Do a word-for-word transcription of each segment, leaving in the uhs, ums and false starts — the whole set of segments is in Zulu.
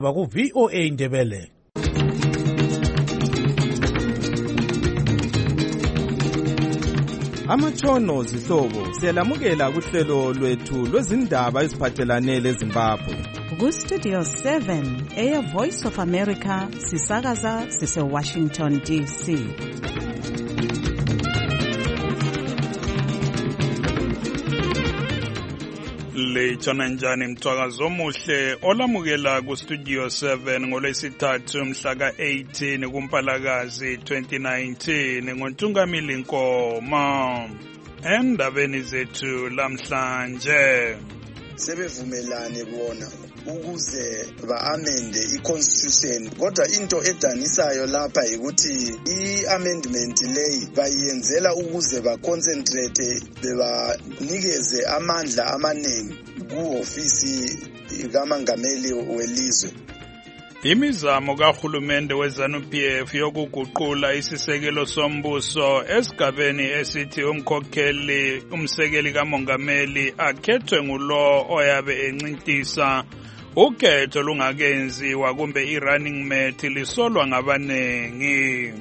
Baku V O A Ndebele. Amatshono zihlobo siyalamukela kuhlelo lwethu lwezindaba eziphathelane leZimbabwe. Ku Studio seven, Air Voice of America, sisakaza sise Washington D C. Lechona njani mthwakazo omuhle olamukela ku Studio seven ngolwesithathu mhla ka eighteen kuMpalakazi twenty nineteen ngoNtungamili Nkoma. Endabeni zethu lamhlanje sebevumelane bona ukuze ba-amende i-constitution, kodwa into edanisayo lapha yikuthi i-amendment leyi bayenzela ukuze ba-concentrate, bebanikeze amandla amaningi ku-ofisi kamongameli welizwe. Imizamo kahulumende weZANU-P F yokuguqula isisekelo sombuso esigabeni esithi umkhokheli umsekeli kamongameli akhethwe ngulo oyabe encintisa ukhetho lungakenziwa kumbe i-running mate lisolwa ngabanengi.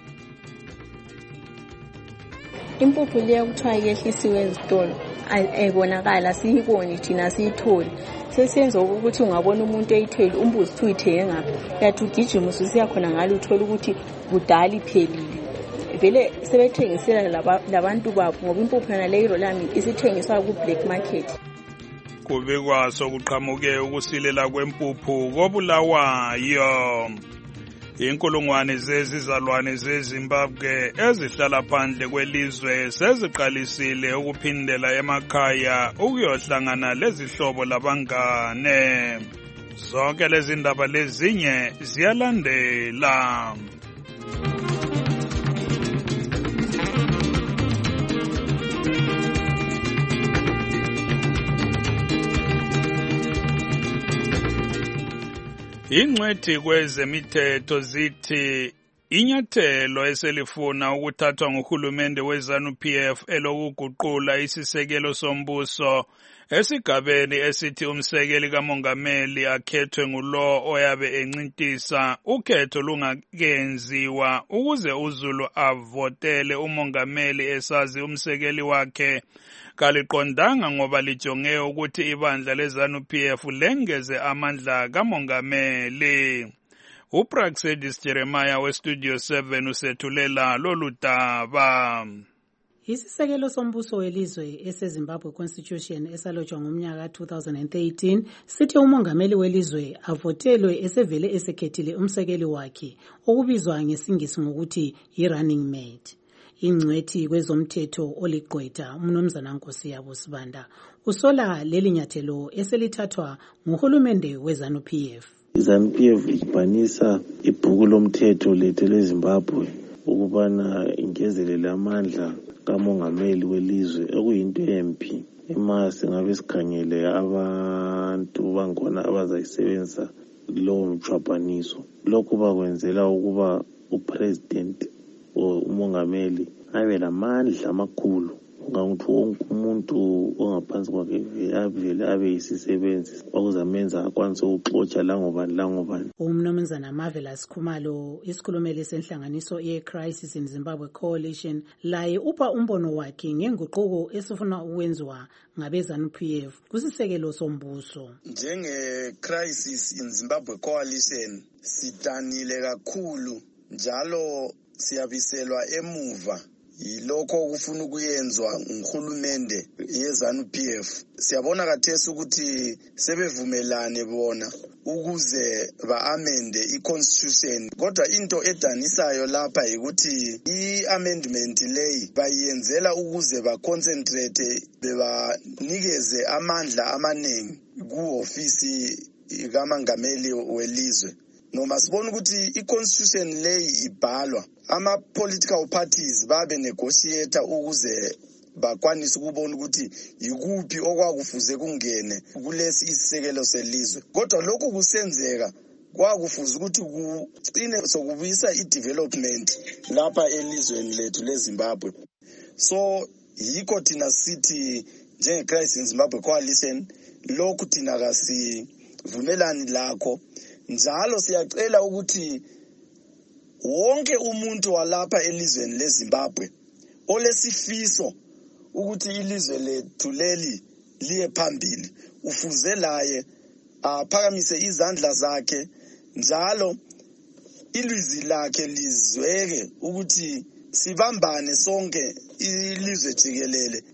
Impuphu leyo kuthiwa yehlisiwe ezitolo ayibonakala, siyiboni thina siyitholi. Sesenza ukuthi ungabona umuntu eyitheli umbuzi uthi uyithenge ngaphi, yathi ugijima ususiya khona ngalo uthola ukuthi kudala iphelile. Vele sebethengisela labantu babo ngoba impuphu yana leyo lami isithengiswa ku black market. Kubikwaso kuqhamuke ukusilela kwempuphu koBulawayo. Inkulungwane zezizalwane zeZimbabwe ezihlala phandle kwelizwe seziqalisile ukuphindela emakhaya ukuyohlangana lezihlobo labangane. Zonke lezi ndaba lezinye ziyalandela. Ingcwethi kwezemithetho zithi inyathelo eselifuna ukuthathwa nguhulumende weZANU-P F elokuguqula isisekelo sombuso esigabeni esithi umsekeli kamongameli akhethwe ngulo oyabe encintisa ukhetho lungakenziwa ukuze uZulu avotele umongameli esazi umsekeli wakhe kaliqondanga ngoba lijonge ukuthi ibandla leZANU-P F lengeze amandla kamongameli. uPraxedis Jeremiah weStudio seven usethulela lolu daba. Isisekelo sombuso welizwe eseZimbabwe Constitution esalotshwa ngomnyaka two thousand thirteen sithi umongameli welizwe avotelwe esevele esekhethile umsekeli wakhe okubizwa ngesingisi ngokuthi yi-running mate. Ingcwethi kwezomthetho oligqwetha umnumzana Nkosi yabo Sibanda usola leli nyathelo eselithathwa nguhulumende weZANU-P F. iZANU-P F ibhanisa ibhuku lomthetho lethu leZimbabwe ukubana ingezelele amandla kamongameli welizwe okuyinto empi. Ema singabe sikhangele abantu bangona abazayisebenzisa lowo mchwabhaniso. Lokhu bakwenzela ukuba upresident umongameli abe lamandla amakhulu ngokuthi wonke umuntu ongaphansi kwakhe avele abe yisisebenzi okuzamenza akwanise ukuxotsha langobani langobani. Umnumzana Marvelous Khumalo isikhulumeli senhlanganiso ye-Crisis in Zimbabwe Coalition laye upha umbono wakhe ngenguquko esifuna ukwenziwa ngabeZANU-P F kusisekelo sombuso. Njenge-Crisis in Zimbabwe Coalition sidanile kakhulu njalo siyabiselwa emuva yilokho kufuna ukuyenzwa nguhulumende yeZANU-P F. Siyabona kathesi ukuthi sebevumelane bona ukuze ba-amende i-constitution, kodwa into edanisayo lapha yikuthi i-amendment leyi bayenzela ukuze ba-concentrate, bebanikeze amandla amaningi ku-ofisi kamongameli welizwe. Noma sibona ukuthi i-constitution leyi ibhalwa, ama-political parties babe negotiate ukuze bakwanise ukubona ukuthi yikuphi okwakufuze kungene kulesi isisekelo selizwe. Kodwa lokhu kusenzeka kwakufuza ukuthi kucine sokubuyisa i-development lapha elizweni lethu leZimbabwe. So yikho thina sithi njenge-Crisis in Zimbabwe Coalition lokhu thina kasivumelani lakho, njalo siyacela ukuthi wonke umuntu walapha elizweni leZimbabwe olesifiso ukuthi ilizwe lethu leli liye phambili ufuze laye aphakamise izandla zakhe njalo ilizwi lakhe lizweke ukuthi sibambane sonke ilizwe jikelele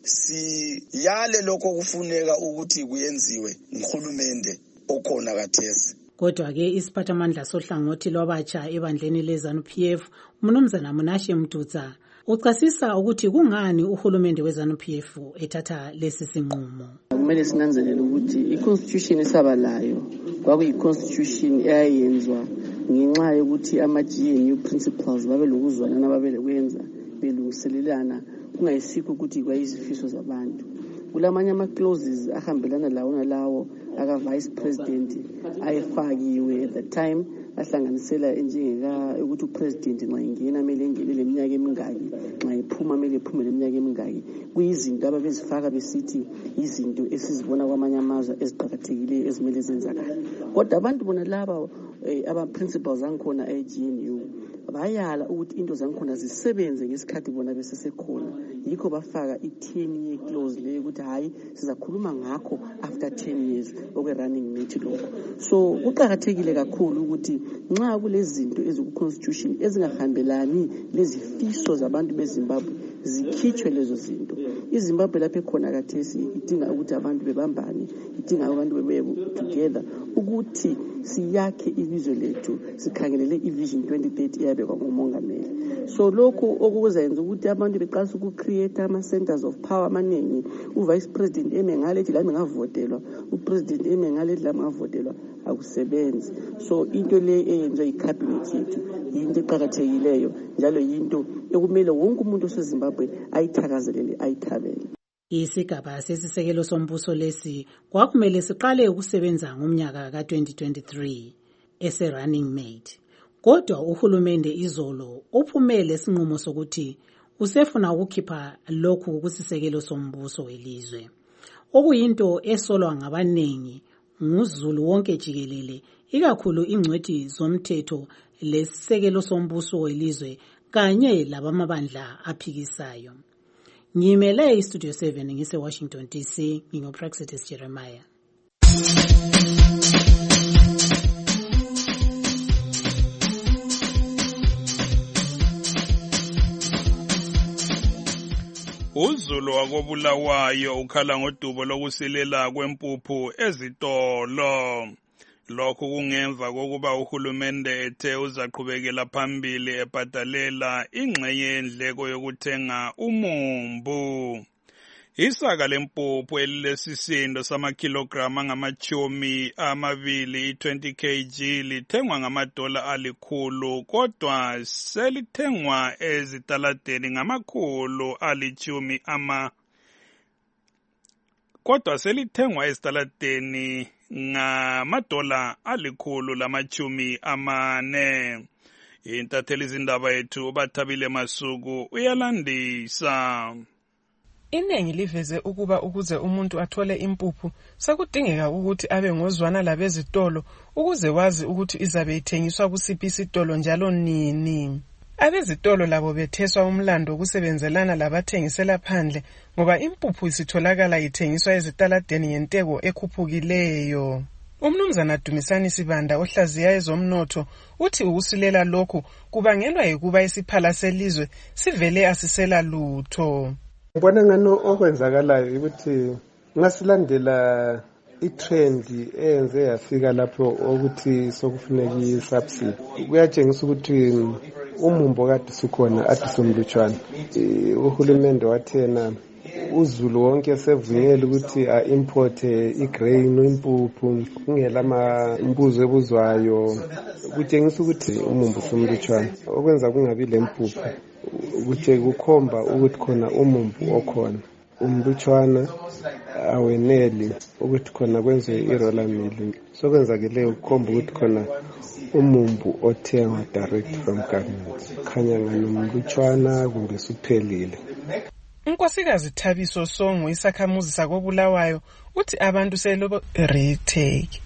siyale lokho kufuneka ukuthi kuyenziwe nguhulumende okhona kathesi. Kodwa-ke isiphathamandla sohlangothi lwabatsha ebandleni leZANU-P F umnumzana Munashe Mdudza uchasisa ukuthi kungani uhulumende weZANU-P F ethatha lesi sinqumo. Kumele sinanzelele ukuthi i-constitution esabalayo kwakuyi-constitution eyayenzwa ngenxa yokuthi ama-G N U principles babe lokuzwana nababelekwenza belungiselelana kungayisikho ukuthi kwayizifiso zabantu. Kulamanye ama-clauses ahambelana lawo nalawo aka-vice president ayefakiwe at the time ahlanganisela njengeka ukuthi upresident nxa ingena mele ingene leminyaka emingaki nxa iphuma mele iphume leminyaka emingaki kuyizinto ababezifaka besithi izinto esizibona kwamanye amazwe eziqhakathekileyo ezimele zenzakala. Kodwa abantu bona laba aba-principles angikhona e-G N U bayala ukuthi into zangikhona zisebenze ngesikhathi bona besesekhona yikho bafaka i-ten year clause leyo ukuthi hayi sizakhuluma ngakho after ten years okwe-running mate lokho. So kuqakathekile kakhulu ukuthi nxa kulezinto eziku-constitution ezingahambelani lezifiso zabantu beZimbabwe zikhitshwe lezo zinto. iZimbabwe lapho ekhona kathesi idinga ukuthi abantu bebambane, idinga abantu bebe together ukuthi siyakhe ilizwe lethu sikhangelele i-vision twenty thirty eyabekwa ngumongameli. So lokhu okuzenza ukuthi abantu beqalisa uku-create ama-centers of power amaningi. U-vice president eme ngalethi lami ngavotelwa, upresident eme ngalethi lami ngavotelwa, akusebenzi. So into le eyenziwa i-cabinet yethu yinto eqakathekileyo njalo yinto ekumele wonke umuntu oseZimbabwe ayithakazelele ayithabele. Isigaba sesisekelo sombuso lesi kwakumele siqale ukusebenza ngomnyaka ka-twenty twenty-three ese-running mate. Kodwa uhulumende izolo uphumele sinqumo sokuthi usefuna ukukhipha lokhu kusisekelo sombuso welizwe. Okuyinto esolwa ngabaningi nguZulu wonke jikelele, ikakhulu ingcwethi zomthetho lesisekelo sombuso welizwe kanye labamabandla aphikisayo. Ngimele iStudio seven ngise Washington D C, ngingoPraxitis Jeremiah. uZulu wakobulawayo ukhala ngodubo lokusilela kwempuphu ezitolo. Lokhu kungemva kokuba uhulumende ethe uzaqhubekela phambili ebhadalela ingxenye yendleko yokuthenga umumbu. Isaka lempuphu elilesisindo samakilograma angamachumi amabili twenty kilograms lithengwa ngamadola alikhulu kodwa selithengwa ezitaladeni ngamakhulu alichumi ama kodwa selithengwa ezitaladeni ngamadola alikhulu lamachumi amane. Intatheli izindaba yethu uBathabile Masuku uyalandisa. Iningi liveze ukuba ukuze umuntu athole impuphu sekudingeka ukuthi abe ngozwana labezitolo ukuze wazi ukuthi izabe ithengiswa kusiphi isitolo njalo nini. Abezitolo labo betheswa umlando ukusebenzelana labathengisela phandle ngoba impuphu isitholakala ithengiswa ezitaladeni ngenteko ekhuphukileyo. Umnumzana Dumisani Sibanda ohlaziya ezomnotho uthi ukusilela lokhu kubangelwa yikuba isiphala selizwe sivele asisela lutho. Ngibona ngano okwenzakalayo ukuthi ngasilandela i-trend eyenze yafika lapho ukuthi sokufuneka i-subsidy. Kuyatshengisa ukuthi umumbo kade sukhona athi somlutshwana. Uhulumende wathena uZulu wonke sevunyelwe ukuthi a-import i-grain impuphu kungela amambuzo ebuzwayo. Kutshengisa ukuthi umumbo somlutshwana okwenza kungabi lempuphu ukuthi kukhomba ukuthi khona umumbu okhona umlutshwana aweneli ukuthi khona kwenziwe iroller mill. Sokwenzakile ukukhomba ukuthi khona umumbu othengwa direct from government khanya nganomlutshwana kumbe suphelile. Unkosikazi Thabiso Songo isakhamuzi sakobulawayo uthi abantu selobo retake.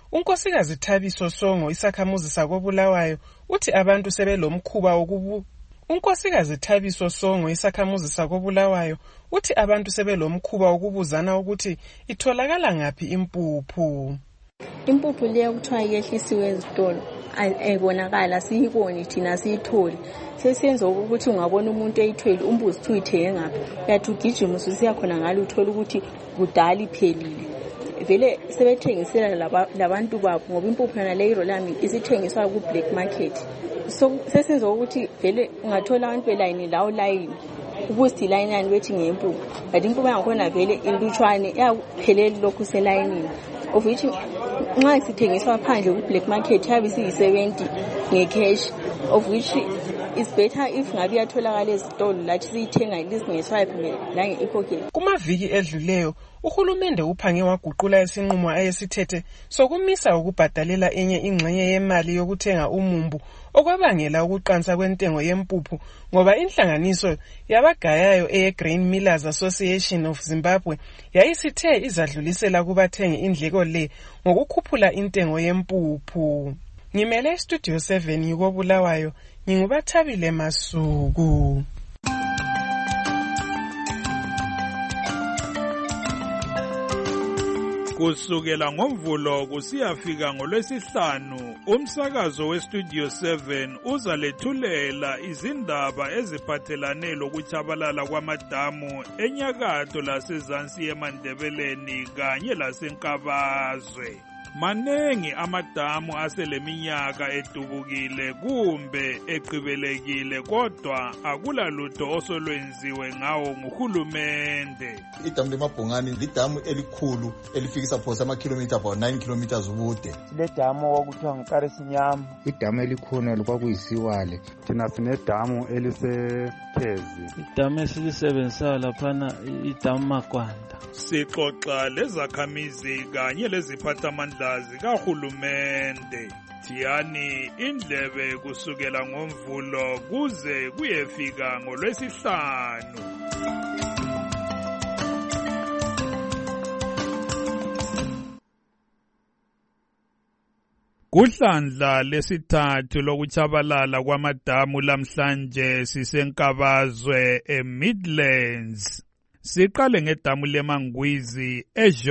unkosikazi Thabiso Songo isakhamuzi sakoBulawayo uthi abantu sebelomkhuba wokubu Unkosikazi Thabiso Songo isakhamuzi sakoBulawayo uthi abantu sebelomkhuba wokubuzana ukuthi itholakala ngapi impuphu. Impuphu leyo kuthiwa yehlisiwe ezitolo ayibonakala siyiboni thina siyitholi sesenza ukuthi ungabona umuntu eyithwele umbuzi uthi uyithenge ngaphi yathi ugijima ususiya khona ngalo uthola ukuthi kudala iphelile vele sebethengisela labantu babo ngoba impuphu yona leyo lami isithengiswa ku black market so sesenza ukuthi vele ungathola abantu belayini lawo layini ubuthi line yani bethi ngempuphu but impuphu yakhona vele ilutshwane yaphelele lokhu selayinini of which nxa sithengiswa phandle ku black market yabe siyi seventy ngecash of which is better if ngabe yatholakala ezitolo lathi siyithenga lisingeswayo la ngepocket. Kumaviki edluleyo uhulumende uphange waguqula isinqumo ayesithethe sokumisa ukubhadalela enye ingxenye yemali yokuthenga umumbu okwabangela ukuqansa kwentengo yempuphu ngoba inhlanganiso yabagayayo eye Grain Millers Association of Zimbabwe yayisithe izadlulisela kubathengi indleko le ngokukhuphula intengo yempuphu. Ngimele Studio seven yukoBulawayo ngingubathabile Masuku. Kusukela ngoMvulo kusiyafika ngoLwesihlanu umsakazo weStudio seven uzalethulela izindaba eziphathelane lokuchabalala kwamadamu enyakatho lasezansi eMandebeleni kanye laseNkabazwe. Manengi amadamu aseleminyaka edubukile kumbe eqhibelekile kodwa akula lutho osolwenziwe ngawo nguhulumende. Idamu leMabhongani lidamu elikhulu elifikisa phosa amakhilomitha about nine kilometers ubude. Sinedamu okuthiwa nguKarisinyama. Idamu elikhona lokwakuyisiwale. Thina sinedamu eliseKhezi. Idamu esilisebenzisa laphana idamu Makwanda. Sixoxa lezakhamizi kanye leziphathamandla zikahulumende. Thiyani indlebe kusukela ngoMvulo kuze kuyefika ngoLwesihlanu. Kuhlandla lesithathu lokuchabalala kwamadamu lamhlanje siseNkabazwe eMidlands. Siqale ngedamu leMangwizi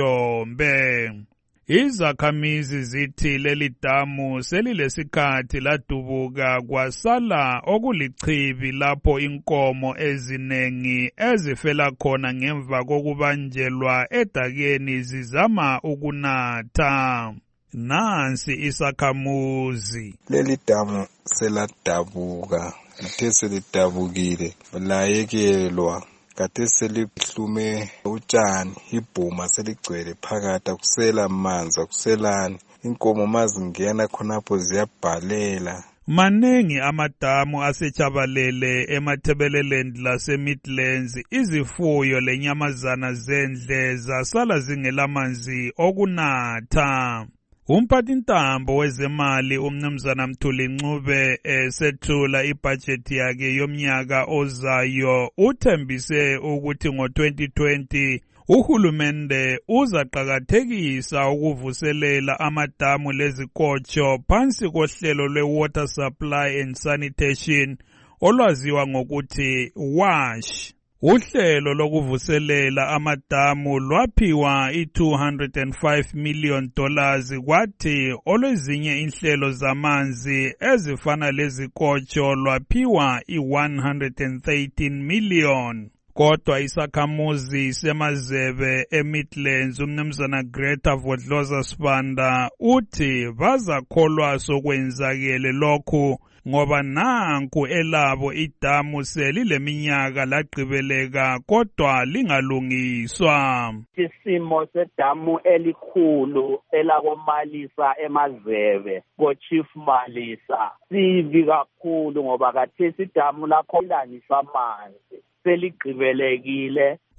eJombe. Izakhamizi zithi leli damu selilesikhathi ladubuka kwasala okulichibi lapho inkomo ezinengi ezifela khona ngemva kokubanjelwa edakeni zizama ukunatha. Nansi isakhamuzi. Leli damu seladabuka, lithe selidabukile, layekelwa. Kade selihlume utshani, ibhuma seligcwele phakathi kusela amanzi akuselani. Inkomo mazingena khonapho ziyabhalela. Manengi amadamu asechabalele eMathebeleland laseMidlands, izifuyo lenyamazana zendle zasala zingelamanzi okunatha. Umphathintambo wezemali umnumzana Mthuli Ncube esethula ibudget yakhe yomnyaka ozayo uthembise ukuthi ngo twenty twenty uhulumende uzaqakathekisa ukuvuselela amadamu lezikotsho phansi kohlelo lwe-Water Supply and Sanitation olwaziwa ngokuthi WASH. Uhlelo lokuvuselela amadamu lwaphiwa i-two hundred five million dollars kwathi olwezinye inhlelo zamanzi ezifana lezikotsho lwaphiwa i-one hundred thirteen million. Kodwa isakhamuzi semazebe eMidlands umnumzana Greta Vodloza Sibanda uthi bazakholwa sokwenzakele lokhu ngoba nanku elabo idamu selileminyaka lagqibeleka kodwa lingalungiswa. Isimo sedamu elikhulu elakoMalisa emazebe koChief Malisa sivi kakhulu ngoba kathesi idamu lakho lilaniswa amanzi seligqibelekile.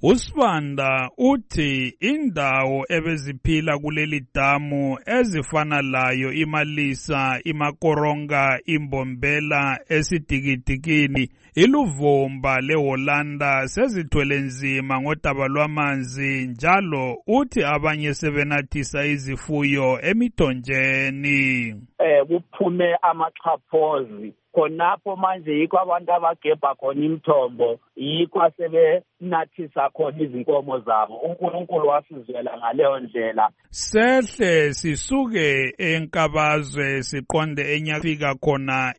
uSibanda uthi indawo ebeziphila kuleli damu ezifana layo iMalisa, iMakoronga, iMbombela, esidikidikini, iLuvumba leHolanda sezithwele nzima ngodaba lwamanzi, njalo uthi abanye sebenathisa izifuyo emithonjeni. Eh kuphume amaxhaphozi khonapho manje yikho abantu abagebha khona imithombo, yikho asebenathisa khona izinkomo zabo. uNkulunkulu wasizwela ngaleyo ndlela. Sehle sisuke enkabazwe siqonde enyafika khona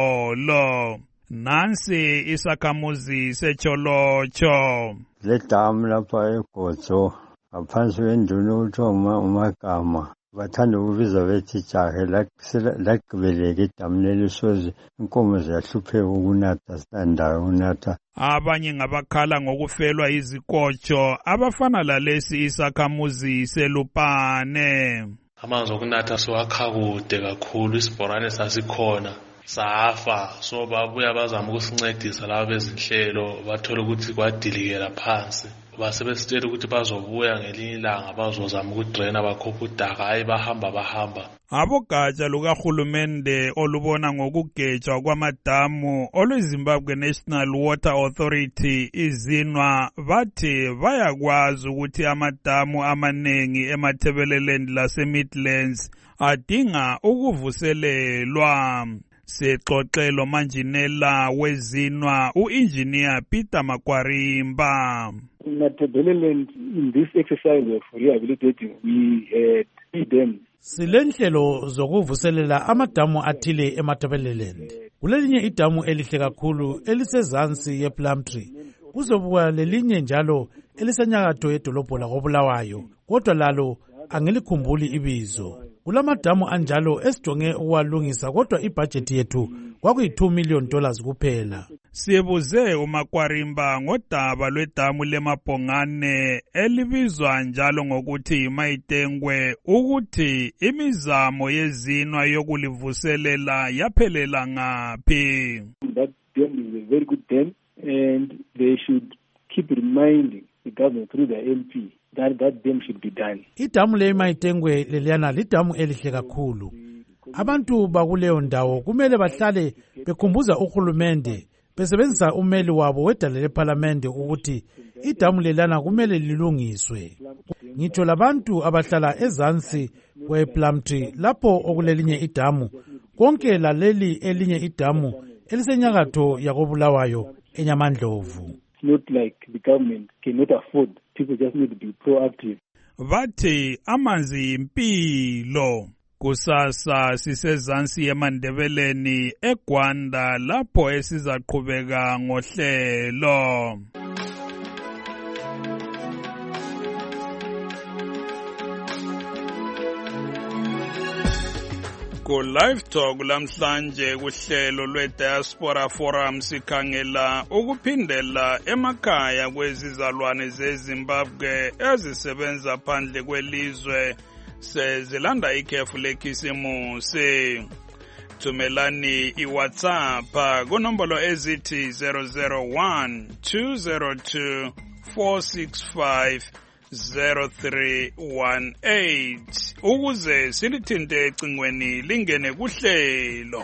izolo. Nansi isakhamuzi secholocho. Le damu lapha eGotso ngaphansi kwenduna uThoma uMagama bathanda ukubiza bethi jahe lagqibeleka idamu lelisozi inkomo ziyahlupheka ukunatha sitandayo unatha. Abanye ngabakhala ngokufelwa izikotsho abafana lalesi isakhamuzi seLupane. Amanzi okunatha siwakha kude kakhulu, isibhorane sasikhona safa, so babuya bazama ukusincedisa laba bezinhlelo bathola ukuthi kwadilikela phansi. Basebesitshela ukuthi bazobuya ngelinye ilanga bazozama ukudraina bakhopha udaka, hayi bahamba bahamba. Abogatsha lukahulumende olubona ngokugejwa kwamadamu olweZimbabwe National Water Authority izinwa bathi bayakwazi ukuthi amadamu amanengi eMatabeleland laseMidlands adinga ukuvuselelwa. Sexoxelo manjinela wezinwa uengineer Peter Makwarimba. Matabeleland, in this exercise of rehabilitating, we had three dams. Silenhlelo zokuvuselela amadamu athile eMatabeleland. Kulelinye idamu elihle kakhulu elisezansi yePlumtree. Kuzobuka lelinye njalo elisenyakatho yedolobho lakoBulawayo. Kodwa lalo angilikhumbuli ibizo. Kulamadamu anjalo esijonge ukwalungisa kodwa ibudget yethu kwakuyi two million dollars kuphela. Sibuze uMakwarimba ngodaba lwedamu leMabhongane elibizwa njalo ngokuthi Mayitengwe ukuthi imizamo yezinwa yokulivuselela yaphelela ngaphi. That dam is a very good dam and they should keep reminding the government through the M P that that dam should be done. Idamu leMayitengwe leliyana lidamu elihle kakhulu. Abantu bakuleyo ndawo kumele bahlale bekhumbuza uhulumende besebenzisa umeli wabo wedale leParliament ukuthi idamu lelana kumele lilungiswe. Ngitsho labantu abahlala ezansi kwePlumtree lapho okulelinye idamu, konke laleli elinye idamu elisenyakatho yakoBulawayo eNyamandlovu. It's not like the government cannot afford. People just need to be proactive. Bathi amanzi impilo. Kusasa sisezansi yeMandebeleni eGwanda lapho esizaqhubeka ngohlelo. Ku live talk lamhlanje kuhlelo lweDiaspora Forum sikhangela ukuphindela emakhaya kwezizalwane zeZimbabwe ezisebenza phandle kwelizwe sezilanda ikhefu lekhisimusi. Thumelani iWhatsApp kunombolo ezithi zero zero one two zero two four six five zero three one eight ukuze silithinte ecingweni lingene kuhlelo.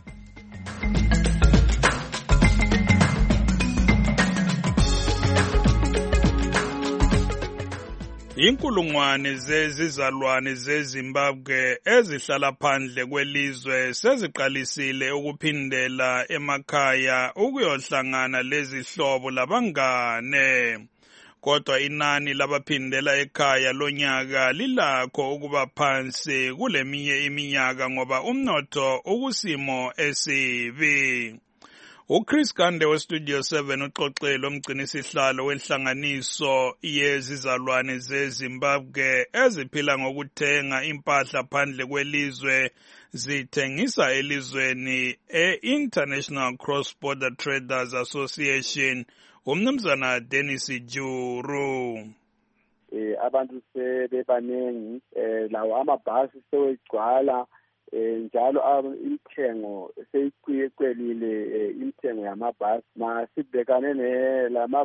Inkulungwane zezizalwane zeZimbabwe ezihlala phandle kwelizwe seziqalisile ukuphindela emakhaya ukuyohlangana lezihlobo labangane. Kodwa inani labaphindela ekhaya lonyaka lilakho ukuba phansi kuleminye iminyaka ngoba umnotho ukusimo esibi. uChris Gande weStudio seven uxoxele umgcinisihlalo wenhlanganiso yezizalwane zeZimbabwe eziphila ngokuthenga impahla phandle kwelizwe zithengisa elizweni e-International Cross Border Traders Association. Umnumzana Dennis Juru. Eh abantu sebebanengi eh lawo amabhasi sewegcwala njalo imthengo seyikwelile imthengo yamabhasi masibhekane nelama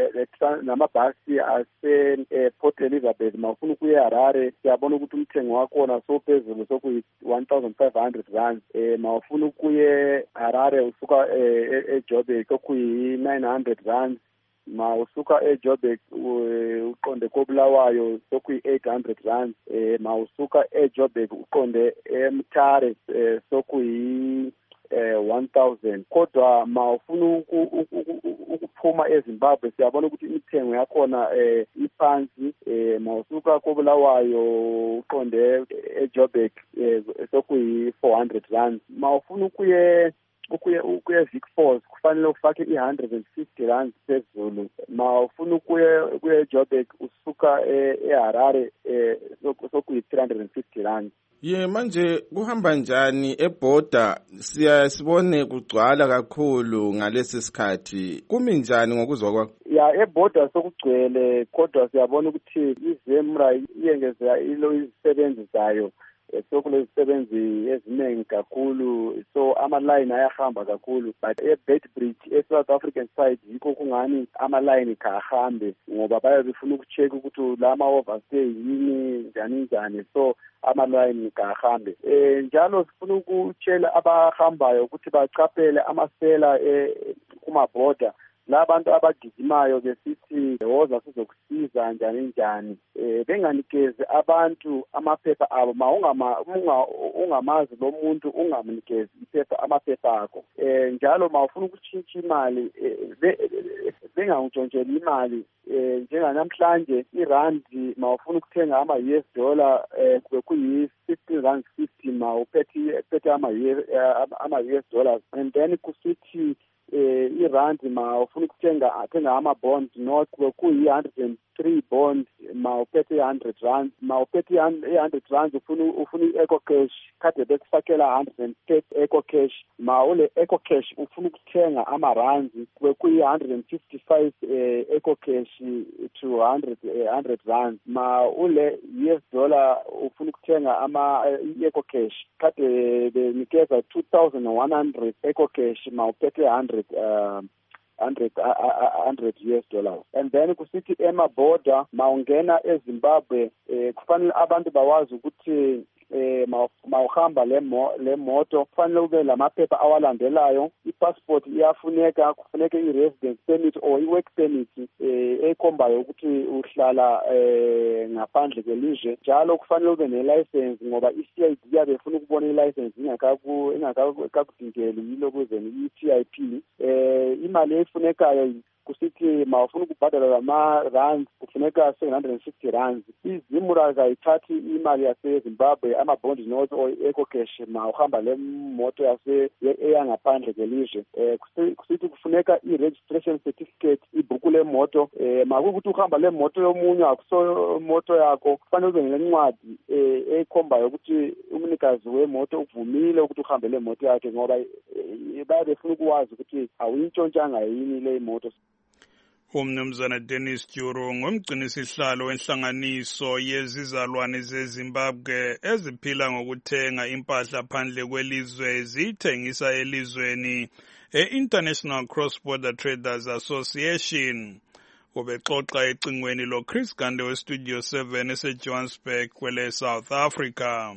namabhasi ase Port Elizabeth mafuna ukuya eHarare siyabona ukuthi umthengo wakhona sophezulu sokuyi one thousand five hundred rand eh mawufuna ukuye Harare usuka eJoburg okuyi nine hundred rand ma usuka eJoburg uqonde koBulawayo sokuyi eight hundred rand eh ma usuka eJoburg uqonde eMtare sokuyi one thousand kodwa mawufuna ukuphuma eZimbabwe siyabona ukuthi imthengo yakhona iphansi mawusuka koBulawayo uqonde eJoburg sokuyi four hundred rand mawufuna ukuye ukuye ukuye Vic-Falls kufanele ufake i one hundred fifty rand phezulu mawufuna ukuye ukuye eJoburg usuka eHarare sokuyi three hundred fifty rand. Ye manje kuhamba njani eborder siyasibone kugcwala kakhulu ngalesi sikhathi kumi njani ngokuzwa kwakho? Ya eborder sokugcwele kodwa siyabona ukuthi iZEMRA iyengeza ilo izisebenzi zayo sokulezisebenzi eziningi kakhulu so ama-line ayahamba kakhulu but eBedbridge e-South African side yikho kungani ama-line kahambe ngoba baye befuna ukucheck ukuthi lama overstay yini njani njani so ama-line kahambe eh njalo sifuna ukutshela abahambayo ukuthi baqaphele amasela kuma-border labantu abagijimayo besithi woza sizokusiza njani njani eh benganikeze abantu amaphepha abo mawungama ungamazi lo muntu ungamnikezi iphepha amaphepha akho eh njalo mawufuna ukutshintsha imali bengantshontshela imali eh njenganamhlanje irandi mawufuna ukuthenga ama U S dollar eh kube kuyi fifteen rand fifty mawuphethe phethe ama ama U S dollars and then kusithi eh irandi mawufuna ukuthenga athenga ama bonds not kuyi one hundred and three bonds mawuphethe one hundred rand mawuphethe one hundred rand ufuna ufuna i-eco cash kade bekufakela one hundred and thirty eco cash mawule eco cash ufuna ukuthenga ama rands kuyi one hundred and fifty-five eco cash to one hundred one hundred rand mawule U S dollar ufuna ukuthenga ama eco cash kade benikeza two thousand one hundred eco cash mawuphethe one hundred um one hundred U S dollars and then kusithi ema border mawungena eZimbabwe eh kufanele abantu bawazi ukuthi eh mawuhamba le le moto kufanele ube lamaphepha awalandelayo ipassport iyafuneka kufuneka i-residence permit or i-work permit eh ekhombayo ukuthi uhlala eh ngaphandle kwelizwe njalo kufanele ube ne-license ngoba i-C I D yabe ifuna ukubona i-license ingakaku ingakakudingeli yilo kuze i-T I P eh imali efunekayo kusithi mawufuna ukubhadala lama rand kufuneka seven hundred fifty rand iZEMRA kayithathi imali yaseZimbabwe ama-bond note or eco cash mawuhamba le moto yase eyangaphandle kwelizwe eh kusithi kufuneka i-registration certificate ibhuku le moto eh makukuthi uhamba le moto yomunye akuso moto yakho kufanele ube nelencwadi eh ekhombayo ukuthi umnikazi wemoto ukuvumile ukuthi uhambe le moto yakhe ngoba baye befuna ukwazi ukuthi awuyintshontshanga yini le moto. Umnumzana Dennis Duru ngumgcinisihlalo wenhlanganiso yezizalwane zeZimbabwe eziphila ngokuthenga impahla phandle kwelizwe zithengisa elizweni e-International Cross Border Traders Association. Ubexoxa ecingweni lo Chris Gande we Studio seven eseJohannesburg kwele South Africa.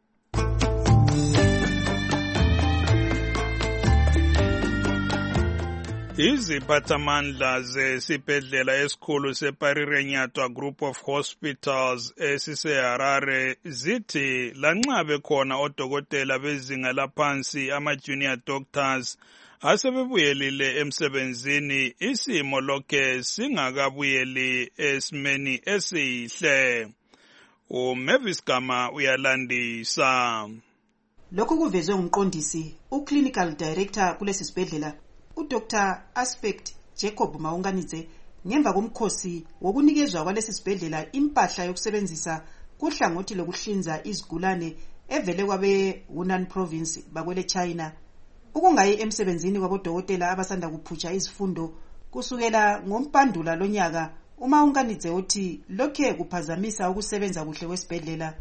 Iziphathamandla zesibhedlela esikhulu seParirenyatwa Group of Hospitals esiseHarare zithi lanxa bekhona odokotela bezinga laphansi ama-junior doctors asebebuyelile emsebenzini isimo lokhe singakabuyeli esimeni esihle. uMavis Gama uyalandisa. Lokhu kuvezwe umqondisi uClinical Director kulesi sibhedlela uDoctor Aspect Jacob Maunganidze ngemva komkhosi wokunikezwa kwalesi sibhedlela impahla yokusebenzisa kuhlangothi lokuhlinza izigulane evele kwabe Hunan Province bakwele China. Ukungayi emsebenzini kwabodokotela abasanda kuphutsha izifundo kusukela ngompandula lonyaka uMaunganidze uthi lokhe kuphazamisa ukusebenza kuhle kwesibhedlela.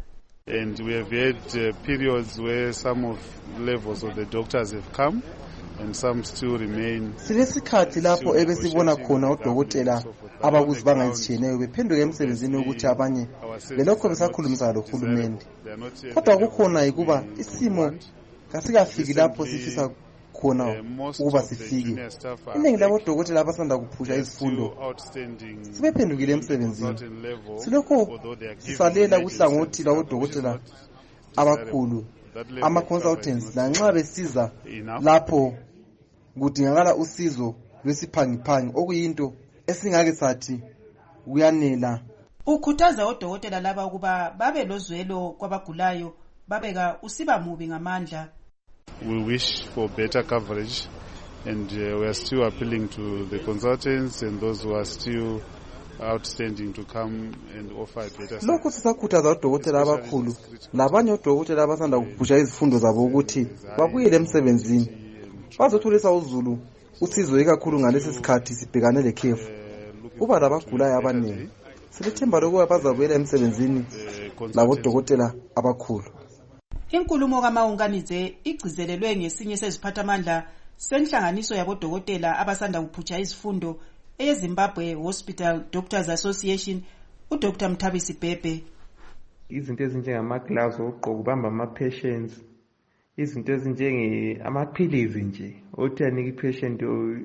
And we have had uh, periods where some of levels of the doctors have come and some still remain. Silesikhathi lapho ebesibona khona odokotela abakuzi bangayitshiyeneyo bephenduka emsebenzini ukuthi abanye belokho besakhulumisa lohulumende. Kodwa kukhona ukuba isimo kasikafiki lapho sifisa khona ukuba sifike. Iningi labodokotela abasanda kuphusha izifundo sebephendukile emsebenzini. Silokho sisalela kuhlangothi lwabodokotela abakhulu ama-consultants lanxa besiza lapho kudingakala usizo lwesiphangiphangi okuyinto esingake sathi kuyanela. Ukhuthaza odokotela laba ukuba babe lozwelo kwabagulayo babeka usiba mubi ngamandla. We wish for better coverage and uh, we are still appealing to the consultants and those who are still outstanding to come and offer a better. Lokho sisakhuthaza odokotela abakhulu labanye odokotela abasanda kuphusha izifundo zabo ukuthi babuyele emsebenzini bazothulisa uzulu usizo ikakhulu ngalesi sikhathi sibhekane lekhefu. Kuba labagulayo abaningi silethemba lokuba bazabuyela emsebenzini labodokotela abakhulu. Inkulumo kaMawunganidze igcizelelwe ngesinye seziphathamandla senhlanganiso yabodokotela abasanda kuphutsha izifundo eZimbabwe Hospital Doctors Association, uDr Mthabisi Bhebhe. Izinto ezinjengama gloves ogqoka ubamba ama patients, izinto ezinjenge amaphilizi nje othi anike ipatient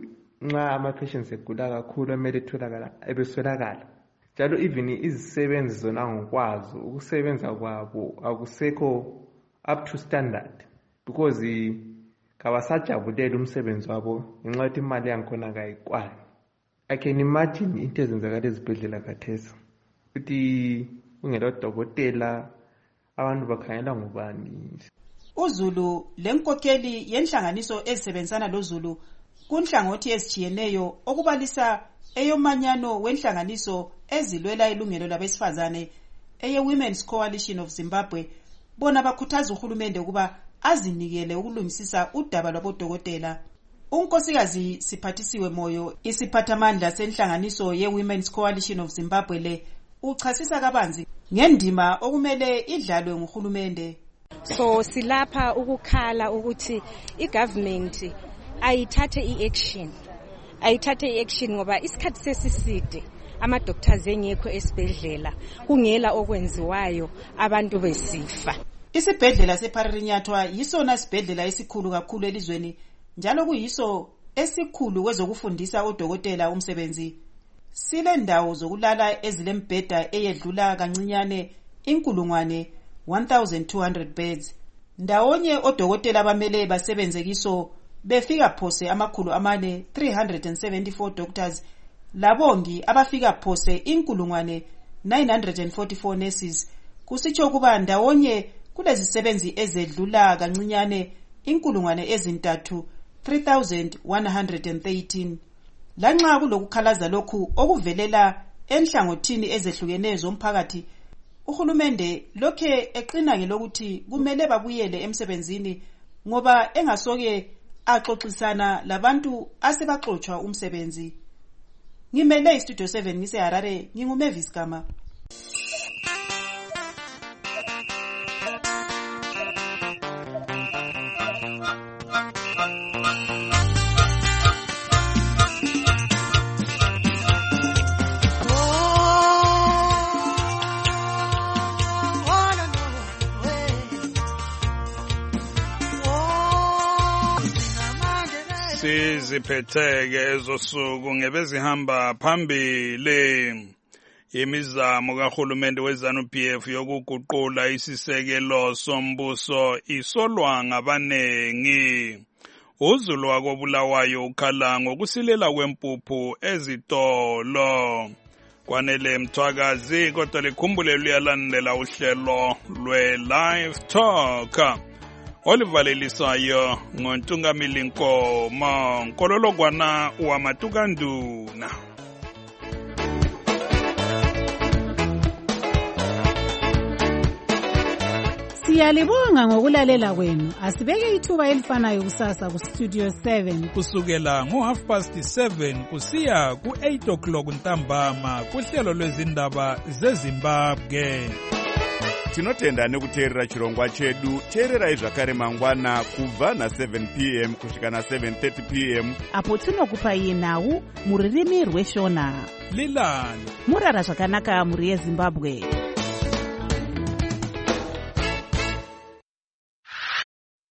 nxa ama patients egula kakhulu emele etholakala ebeswelakala. Njalo even izisebenzi zona ngokwazi ukusebenza kwabo akusekho up to standard because kabasajabulela umsebenzi wabo ngenxa yokuthi imali yankhona kayikwani. I can imagine into ezenzakala ezibhedlela khathesi ukuthi ungela dokotela abantu bakhangela ngubani. uZulu lenkokheli yenhlanganiso ezisebenzisana loZulu kunhlangothi ezijiyeneyo okubalisa eyomanyano wenhlanganiso ezilwela ilungelo labesifazane eye Women's Coalition of Zimbabwe bona bakhuthaza uhulumende ukuba azinikele ukulungisisa udaba lwabodokotela. Unkosikazi Siphathisiwe Moyo isiphathamandla senhlanganiso ye Women's Coalition of Zimbabwe le uchasisa kabanzi ngendima okumele idlalwe nguhulumende. So silapha ukukhala ukuthi igovernment ayithathe iaction ayithathe iaction ngoba isikhathi sesiside ama doctors engekho esibhedlela kungela okwenziwayo abantu besifa. Isibhedlela seParirenyatwa yisona sibhedlela esikhulu kakhulu elizweni njalo kuyiso esikhulu kwezokufundisa odokotela umsebenzi. Sile ndawo zokulala ezilembheda eyedlula kancinyane inkulungwane one thousand two hundred beds. Ndawonye odokotela abamele basebenze kiso befika phose amakhulu amane three hundred seventy-four doctors labongi abafika phose inkulungwane nine hundred forty-four nurses. Kusitsho kuba ndawonye kulezisebenzi ezedlula kancinyane inkulungwane ezintathu three thousand one hundred thirteen. Lanxa kulokukhalaza lokhu okuvelela enhlangothini ezehlukeneyo zomphakathi, uhulumende lokhe eqina ngelokuthi kumele babuyele emsebenzini ngoba engasoke axoxisana labantu asebaxoxwa umsebenzi. Ngimele iStudio seven ngise Harare, nginguMavis Gama. Siziphetheke ezosuku ngebezihamba phambili imizamo kahulumende weZanu-P F yokuguqula isisekelo sombuso isolwa ngabanengi. uZulu wakobulawayo ukhala ngokusilela kwempuphu ezitolo. Kwanele Mthwakazi kodwa likhumbule luyalandela uhlelo lwe-Live Talk olivalelisayo ngoNtungamili Nkomo Nkololokwana wamatukanduna. Siyalibonga ngokulalela kwenu. Asibeke ithuba elifanayo kusasa ku Studio seven kusukela ngo half past seven kusiya ku eight o'clock ntambama kuhlelo lwezindaba zeZimbabwe. tinotenda nekuteerera chirongwa chedu. Teererai zvakare mangwana kubva na7 p m kusvika na7 thirty p m apo tinokupai nhau muririmi rweshona. Lilani murara zvakanaka muri yeZimbabwe.